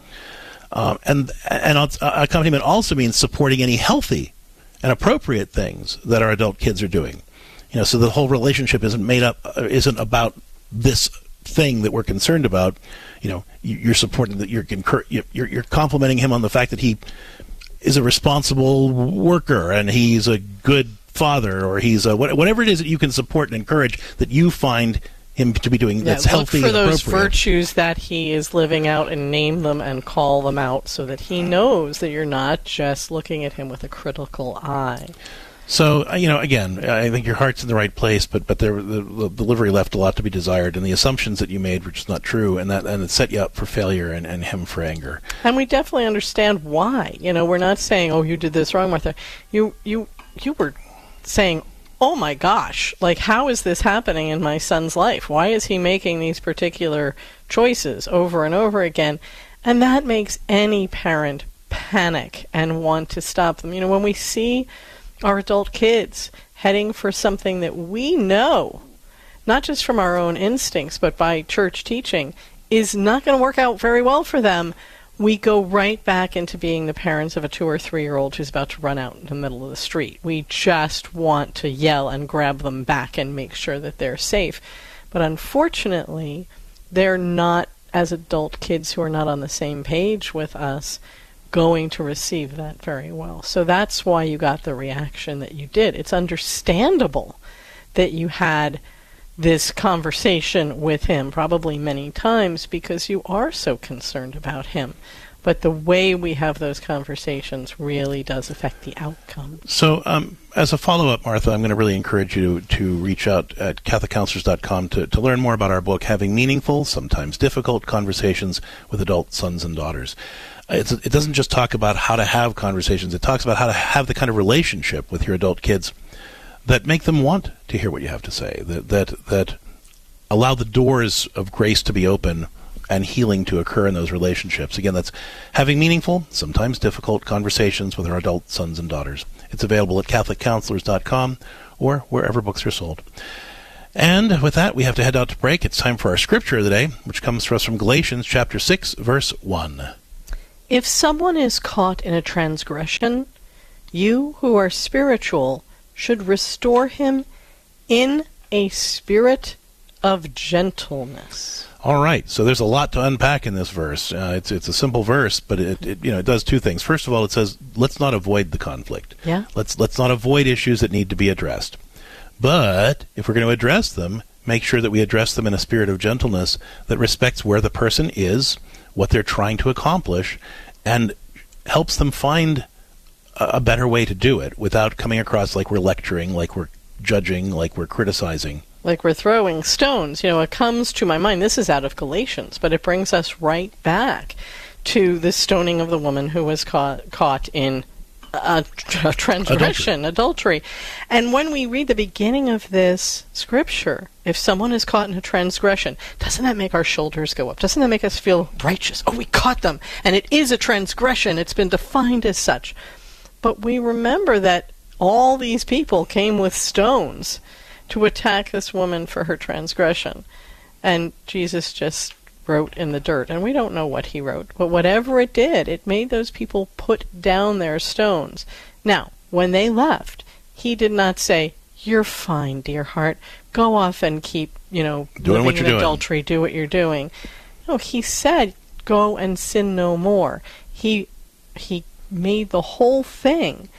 Um, and and uh, accompaniment also means supporting any healthy and appropriate things that our adult kids are doing. You know, so the whole relationship isn't made up, uh, isn't about this thing that we're concerned about. You know, you're supporting that, you're you're you're complimenting him on the fact that he is a responsible worker and he's a good father, or he's a whatever it is that you can support and encourage that you find him to be doing that's yeah, healthy look for and those appropriate. virtues that he is living out and name them and call them out so that he knows that you're not just looking at him with a critical eye. So, you know, again, I think your heart's in the right place, but but there, the, the delivery left a lot to be desired, and the assumptions that you made were just not true, and that and it set you up for failure and, and him for anger. And we definitely understand why. You know, we're not saying, oh, you did this wrong, Martha. You you you were saying, oh my gosh, like, how is this happening in my son's life? Why is he making these particular choices over and over again? And that makes any parent panic and want to stop them. You know, when we see our adult kids heading for something that we know, not just from our own instincts, but by church teaching, is not going to work out very well for them, we go right back into being the parents of a two or three-year-old who's about to run out in the middle of the street. We just want to yell and grab them back and make sure that they're safe. But unfortunately, they're not, as adult kids who are not on the same page with us, going to receive that very well. So that's why you got the reaction that you did. It's understandable that you had this conversation with him probably many times because you are so concerned about him. But the way we have those conversations really does affect the outcome. So um, as a follow-up, Martha, I'm going to really encourage you to, to reach out at Catholic Counselors dot com to, to learn more about our book, Having Meaningful, Sometimes Difficult Conversations with Adult Sons and Daughters. It's, it doesn't just talk about how to have conversations. It talks about how to have the kind of relationship with your adult kids that make them want to hear what you have to say, that that that allow the doors of grace to be open and healing to occur in those relationships. Again, that's Having Meaningful, Sometimes Difficult Conversations with Our Adult Sons and Daughters. It's available at Catholic Counselors dot com or wherever books are sold. And with that, we have to head out to break. It's time for our scripture of the day, which comes to us from Galatians chapter six, verse one. If someone is caught in a transgression, you who are spiritual should restore him in a spirit of gentleness. All right, so there's a lot to unpack in this verse. Uh, it's it's a simple verse, but it, it you know it does two things. First of all, it says let's not avoid the conflict. Yeah. Let's let's not avoid issues that need to be addressed. But if we're going to address them, make sure that we address them in a spirit of gentleness that respects where the person is, what they're trying to accomplish, and helps them find a, a better way to do it without coming across like we're lecturing, like we're judging, like we're criticizing. Like we're throwing stones. You know, it comes to my mind, this is out of Galatians, but it brings us right back to the stoning of the woman who was caught, caught in a, a transgression, adultery. adultery. And when we read the beginning of this scripture, if someone is caught in a transgression, doesn't that make our shoulders go up? Doesn't that make us feel righteous? Oh, we caught them, and it is a transgression. It's been defined as such. But we remember that all these people came with stones to attack this woman for her transgression. And Jesus just wrote in the dirt. And we don't know what he wrote. But whatever it did, it made those people put down their stones. Now, when they left, he did not say, "You're fine, dear heart. Go off and keep, you know, doing living in adultery. Do what you're doing." No, he said, "Go and sin no more." He he made the whole thing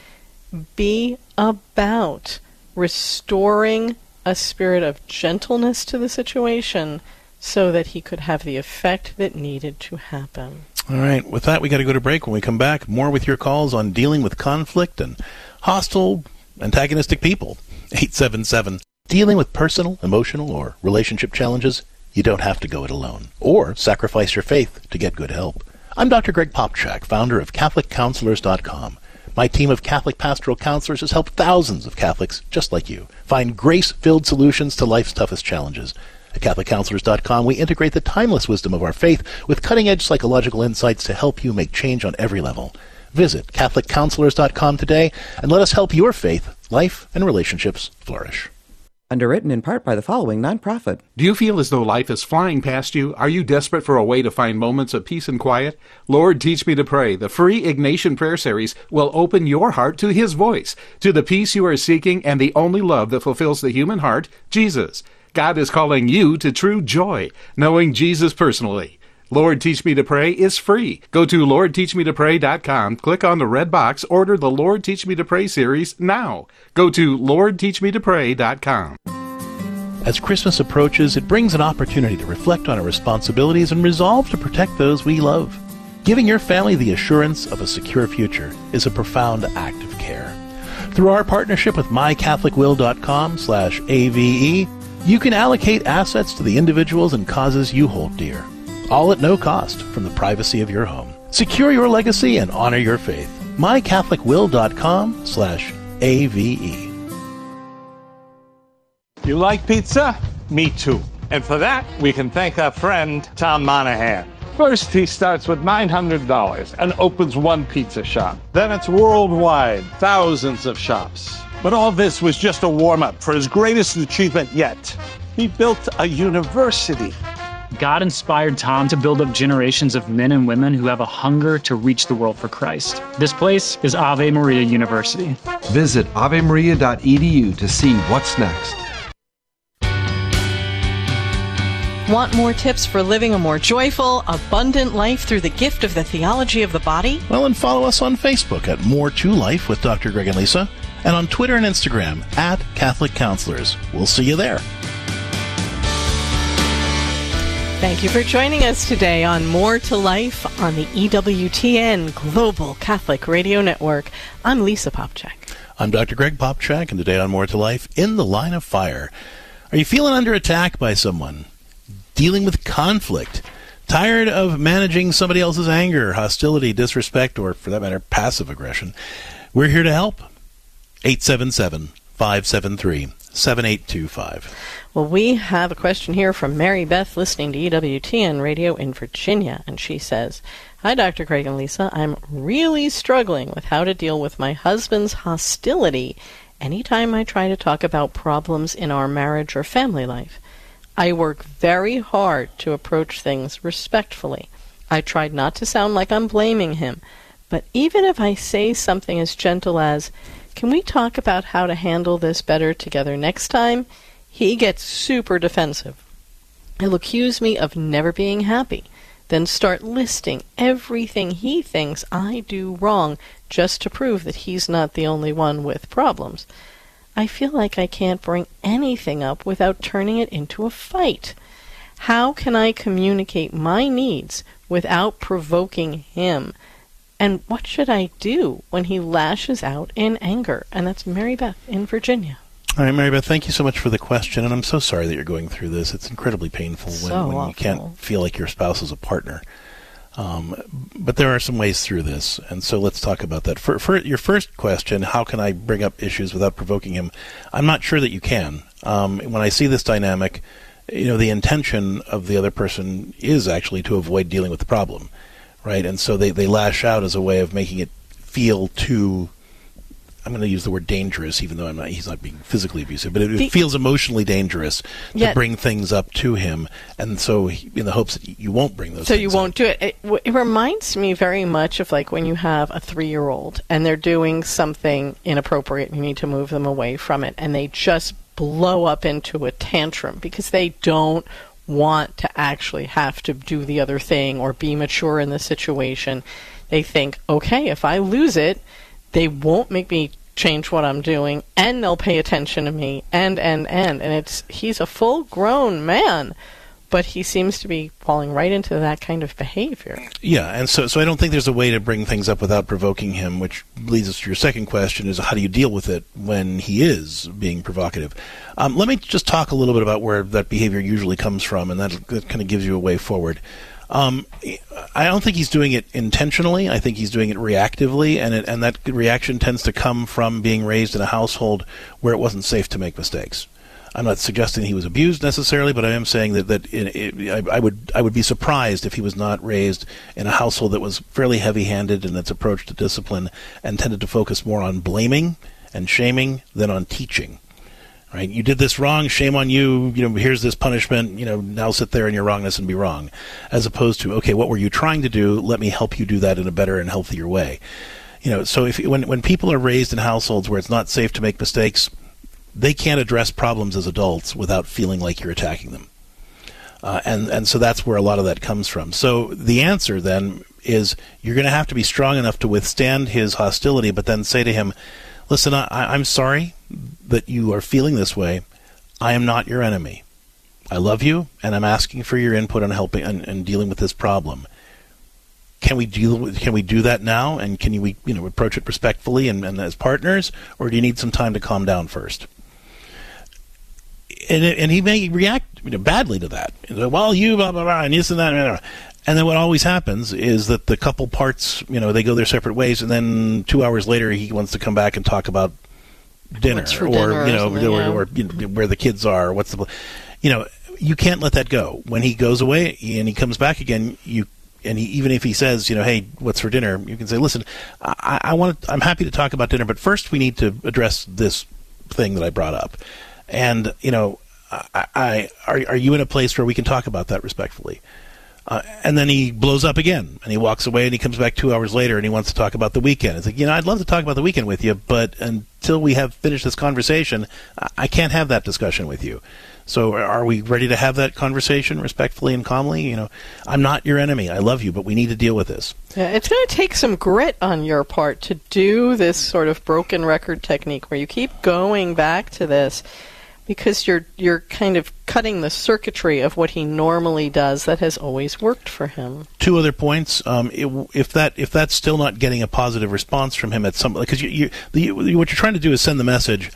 be about restoring a spirit of gentleness to the situation so that he could have the effect that needed to happen. All right, with that, we got to go to break. When we come back, more with your calls on dealing with conflict and hostile, antagonistic people. eight seven seven. Dealing with personal, emotional, or relationship challenges, you don't have to go it alone. Or sacrifice your faith to get good help. I'm Doctor Greg Popchak, founder of Catholic Counselors dot com. My team of Catholic pastoral counselors has helped thousands of Catholics just like you find grace-filled solutions to life's toughest challenges. At Catholic Counselors dot com, we integrate the timeless wisdom of our faith with cutting-edge psychological insights to help you make change on every level. Visit Catholic Counselors dot com today and let us help your faith, life, and relationships flourish. Underwritten in part by the following nonprofit. Do you feel as though life is flying past you? Are you desperate for a way to find moments of peace and quiet? Lord, Teach Me to Pray, the free Ignatian prayer series, will open your heart to His voice, to the peace you are seeking and the only love that fulfills the human heart, Jesus. God is calling you to true joy, knowing Jesus personally. Lord, Teach Me to Pray is free. Go to Lord Teach Me to Pray dot com, click on the red box, order the Lord Teach Me to Pray series now. Go to Lord Teach Me to Pray dot com. As Christmas approaches, it brings an opportunity to reflect on our responsibilities and resolve to protect those we love. Giving your family the assurance of a secure future is a profound act of care. Through our partnership with my catholic will dot com slash A V E, you can allocate assets to the individuals and causes you hold dear, all at no cost from the privacy of your home. Secure your legacy and honor your faith. my catholic will dot com slash A V E. You like pizza? Me too. And for that, we can thank our friend Tom Monahan. First, he starts with nine hundred dollars and opens one pizza shop. Then it's worldwide, thousands of shops. But all this was just a warm-up for his greatest achievement yet. He built a university. God inspired Tom to build up generations of men and women who have a hunger to reach the world for Christ. This place is Ave Maria University. Visit ave maria dot e d u to see what's next. Want more tips for living a more joyful, abundant life through the gift of the theology of the body? Well, and follow us on Facebook at More to Life with Doctor Greg and Lisa, and on Twitter and Instagram at Catholic Counselors. We'll see you there. Thank you for joining us today on More to Life on the E W T N Global Catholic Radio Network. I'm Lisa Popchak. I'm Doctor Greg Popchak, and today on More to Life, In the Line of Fire. Are you feeling under attack by someone? Dealing with conflict? Tired of managing somebody else's anger, hostility, disrespect, or for that matter, passive aggression? We're here to help. eight seven seven, five seven three, seven eight two five. Well, we have a question here from Mary Beth listening to E W T N Radio in Virginia, and she says, "Hi, Doctor Craig and Lisa. I'm really struggling with how to deal with my husband's hostility anytime I try to talk about problems in our marriage or family life. I work very hard to approach things respectfully. I tried not to sound like I'm blaming him, but even if I say something as gentle as, 'Can we talk about how to handle this better together next time?' he gets super defensive. He'll accuse me of never being happy, then start listing everything he thinks I do wrong just to prove that he's not the only one with problems. I feel like I can't bring anything up without turning it into a fight. How can I communicate my needs without provoking him? And what should I do when he lashes out in anger?" And that's Mary Beth in Virginia. All right, Mary Beth, thank you so much for the question, and I'm so sorry that you're going through this. It's incredibly painful when, So when you can't feel like your spouse is a partner. Um, but there are some ways through this, and so let's talk about that. For, for your first question, how can I bring up issues without provoking him? I'm not sure that you can. Um, when I see this dynamic, you know, the intention of the other person is actually to avoid dealing with the problem, right? And so they, they lash out as a way of making it feel too, I'm going to use the word dangerous, even though I'm not, he's not being physically abusive, but it, The, it feels emotionally dangerous to yeah, bring things up to him, and so he, in the hopes that you won't bring those So things you won't do it. It, w- it reminds me very much of like when you have a three-year-old and they're doing something inappropriate and you need to move them away from it, and they just blow up into a tantrum because they don't want to actually have to do the other thing or be mature in the situation. They think, okay, if I lose it, they won't make me change what I'm doing, and they'll pay attention to me, and, and, and. And it's he's a full-grown man, but he seems to be falling right into that kind of behavior. Yeah, and so so I don't think there's a way to bring things up without provoking him, which leads us to your second question, is how do you deal with it when he is being provocative? Um, let me just talk a little bit about where that behavior usually comes from, and that, that kind of gives you a way forward. Um, I don't think he's doing it intentionally. I think he's doing it reactively, and it, and that reaction tends to come from being raised in a household where it wasn't safe to make mistakes. I'm not suggesting he was abused necessarily, but I am saying that that it, it, I, I would I would be surprised if he was not raised in a household that was fairly heavy-handed in its approach to discipline and tended to focus more on blaming and shaming than on teaching. Right? You did this wrong, shame on you, you know, here's this punishment, you know, now sit there in your wrongness and be wrong. As opposed to, okay, what were you trying to do? Let me help you do that in a better and healthier way. You know, so if when when people are raised in households where it's not safe to make mistakes, they can't address problems as adults without feeling like you're attacking them. Uh, and, and so that's where a lot of that comes from. So the answer then is you're going to have to be strong enough to withstand his hostility, but then say to him, listen, I, I'm sorry that you are feeling this way. I am not your enemy. I love you, and I'm asking for your input on helping and, and dealing with this problem. Can we deal with, can we do that now? And can you, you know, approach it respectfully and, and as partners, or do you need some time to calm down first? And, and he may react, you know, badly to that. Well, you blah blah blah, and this and that. Blah, blah. And then what always happens is that the couple parts, you know, they go their separate ways, and then two hours later he wants to come back and talk about dinner, or dinner you know, or, or, yeah. or you know, where the kids are. What's the, you know, you can't let that go. When he goes away and he comes back again, you and he, even if he says, you know, hey, what's for dinner? You can say, listen, I, I want, I'm happy to talk about dinner, but first we need to address this thing that I brought up. And you know, I, I are are you in a place where we can talk about that respectfully? Uh, and then he blows up again, and he walks away, and he comes back two hours later, and he wants to talk about the weekend. It's like, you know, I'd love to talk about the weekend with you, but until we have finished this conversation, I, I can't have that discussion with you. So are we ready to have that conversation respectfully and calmly? You know, I'm not your enemy. I love you, but we need to deal with this. Yeah, it's going to take some grit on your part to do this sort of broken record technique where you keep going back to this, because you're you're kind of cutting the circuitry of what he normally does that has always worked for him. Two other points. Um, it, if that if that's still not getting a positive response from him at some, because you, you, the, what you're trying to do is send the message,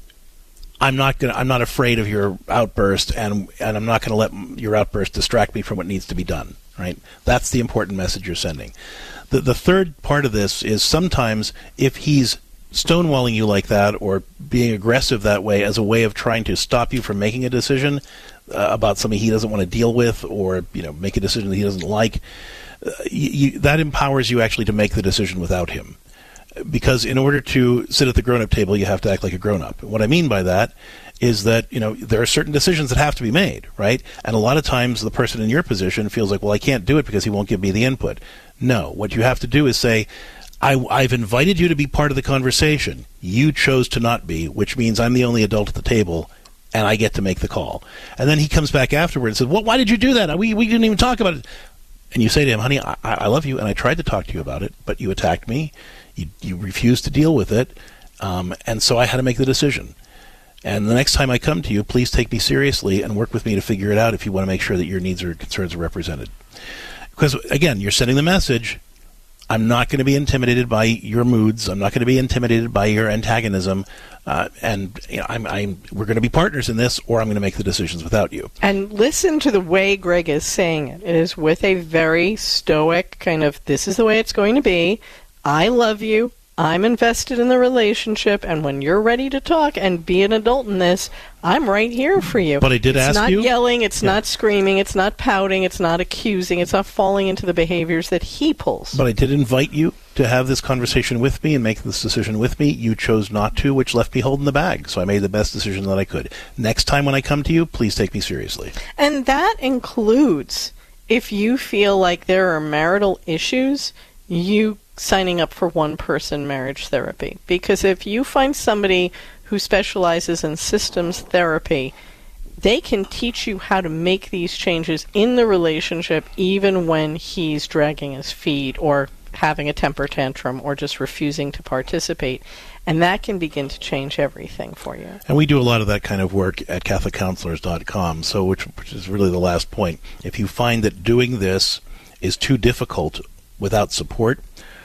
I'm not gonna I'm not afraid of your outburst, and and I'm not going to let your outburst distract me from what needs to be done. Right? That's the important message you're sending. The the third part of this is sometimes if he's stonewalling you like that or being aggressive that way as a way of trying to stop you from making a decision uh, about something he doesn't want to deal with, or you know, make a decision that he doesn't like, uh, you, you, that empowers you actually to make the decision without him. Because in order to sit at the grown-up table, you have to act like a grown-up. What I mean by that is that, you know, there are certain decisions that have to be made, right? And a lot of times the person in your position feels like, well, I can't do it because he won't give me the input. No, what you have to do is say, I, I've invited you to be part of the conversation. You chose to not be, which means I'm the only adult at the table, and I get to make the call. And then he comes back afterward and says, well, why did you do that? We we didn't even talk about it. And you say to him, honey, I, I love you, and I tried to talk to you about it, but you attacked me. You, you refused to deal with it, um, and so I had to make the decision. And the next time I come to you, please take me seriously and work with me to figure it out if you want to make sure that your needs or concerns are represented. Because, again, you're sending the message, I'm not going to be intimidated by your moods. I'm not going to be intimidated by your antagonism, uh, and you know, I'm, I'm, we're going to be partners in this, or I'm going to make the decisions without you. And listen to the way Greg is saying it. It is with a very stoic kind of, this is the way it's going to be. I love you. I'm invested in the relationship, and when you're ready to talk and be an adult in this, I'm right here for you. But I did it's ask not you. It's not yelling, it's yeah. not screaming, it's not pouting, it's not accusing, it's not falling into the behaviors that he pulls. But I did invite you to have this conversation with me and make this decision with me. You chose not to, which left me holding the bag. So I made the best decision that I could. Next time when I come to you, please take me seriously. And that includes, if you feel like there are marital issues, you signing up for one-person marriage therapy. Because if you find somebody who specializes in systems therapy, they can teach you how to make these changes in the relationship even when he's dragging his feet or having a temper tantrum or just refusing to participate. And that can begin to change everything for you. And we do a lot of that kind of work at Catholic Counselors dot com, so which, which is really the last point. If you find that doing this is too difficult without support,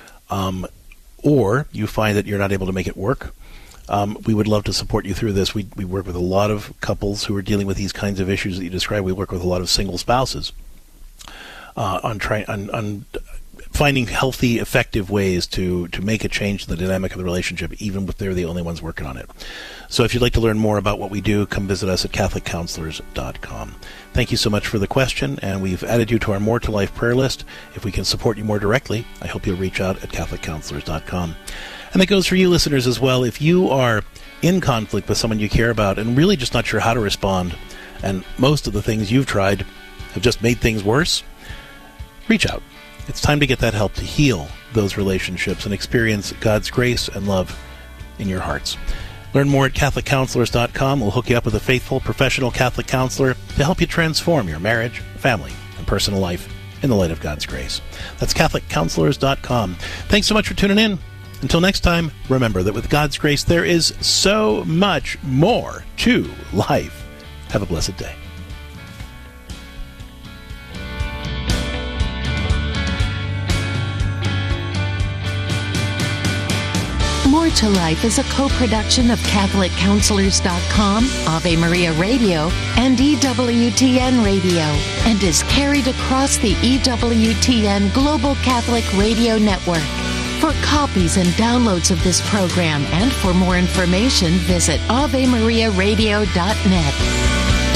Um, or you find that you're not able to make it work, um, we would love to support you through this. We we work with a lot of couples who are dealing with these kinds of issues that you describe. We work with a lot of single spouses uh, on trying on, on finding healthy, effective ways to, to make a change in the dynamic of the relationship, even if they're the only ones working on it. So if you'd like to learn more about what we do, come visit us at Catholic Counselors dot com. Thank you so much for the question, and we've added you to our More to Life prayer list. If we can support you more directly, I hope you'll reach out at Catholic Counselors dot com. And that goes for you listeners as well. If you are in conflict with someone you care about and really just not sure how to respond, and most of the things you've tried have just made things worse, reach out. It's time to get that help to heal those relationships and experience God's grace and love in your hearts. Learn more at Catholic Counselors dot com. We'll hook you up with a faithful, professional Catholic counselor to help you transform your marriage, family, and personal life in the light of God's grace. That's Catholic Counselors dot com. Thanks so much for tuning in. Until next time, remember that with God's grace, there is so much more to life. Have a blessed day. More to Life is a co-production of Catholic Counselors dot com, Ave Maria Radio, and E W T N Radio, and is carried across the E W T N Global Catholic Radio Network. For copies and downloads of this program and for more information, visit Ave Maria Radio dot net.